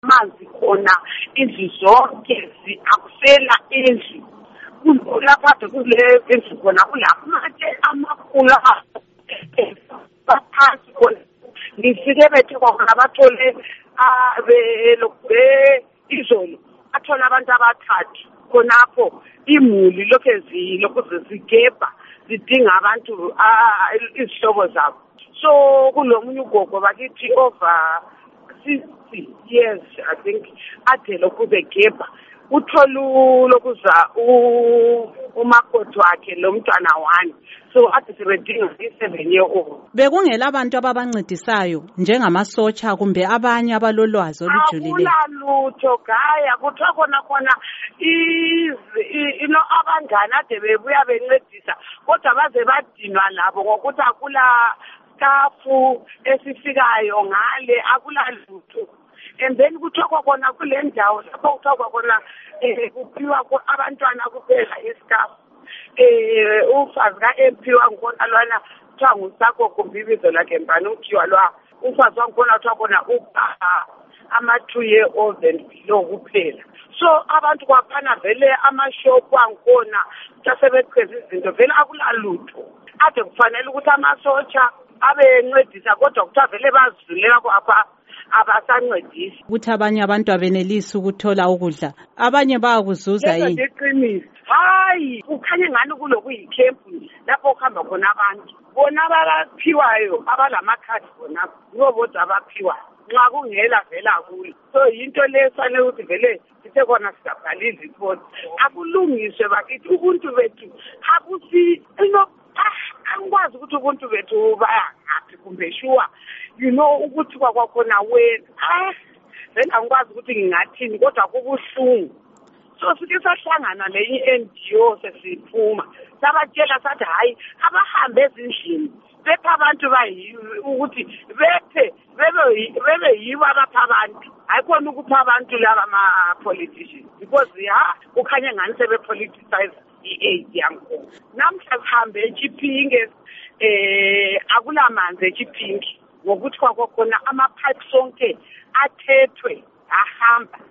amanzi khona indlu zonke akusela indlu lapha kule indlu khona kulamatshe amakhulu baphansi khona ngifike bethe kwakhona bathole izolo athola abantu abathathu khonapho imuli lokhu zigebha zidinga abantu izihlobo zabo. So kulomunye ugogo bakithi over 60 years I think ade lokhu begebha utholu lokuza umakoti wakhe lo mntwana wani so ade sebedinga i7-year-old. Bekungela abantu ababancedisayo njengamasotsha kumbe abanye abalolwazi olujulile. Akulalutho gaya kuthiwa khona abangani ade bebuya bencedisa kodwa baze badinwa labo ngokuthi akula stafu esifikayo ngale akulalutho. And then kuthiwa khona kule ndawo lapho kuthiwa khona kuphiwa abantwana kuphela istaff. Ufazi ka-MP wangkhona lwana kuthiwa ngusakho kumbe ibizo lakhe mbani ukuthiwa lwa ufazi wangkhona kuthiwa khona ama-2-year-old and below kuphela. So abantu kwaphana vele amashopu angkhona sebeqheza izinto vele akulalutho ade kufanele ukuthi amasotsha abencedisa kodwa kuthiwa vele bazivulela kwapha abasancedisi ukuthi abanye abantu abenelisi ukuthola ukudla abanye bayakuzuza yini. Ngeqiniso hayi kukhanya ngani kulokuyikhempu lapho kuhamba khona abantu bona abaphiwayo abalamakhadi khona yibo bodwa abaphiwayo nxa kungela vela kulo. So yinto lesane ukuthi vele sithe khona sigabhala izipoti akulungiswe bakithi ubuntu bethu angikwazi ukuthi ubuntu bethu bayangaphi kumbe shuwa ukuthi kwakhona wena vele angikwazi ukuthi ngingathini kodwa kubuhlungu. So sike sahlangana lenye i-NGO sesiphuma sabatshela sathi hayi abahambe ezindlini bepha abantu ukuthi bebe yibo abapha abantu hayi khona ukupha abantu laba ama-politicians because kukhanye ngani sebe-politicize i-aid yankhona. Namhla sihambe eChipinge akulamanzi eChipinge ngokuthi kwakhona ama-pipe sonke athethwe ahamba.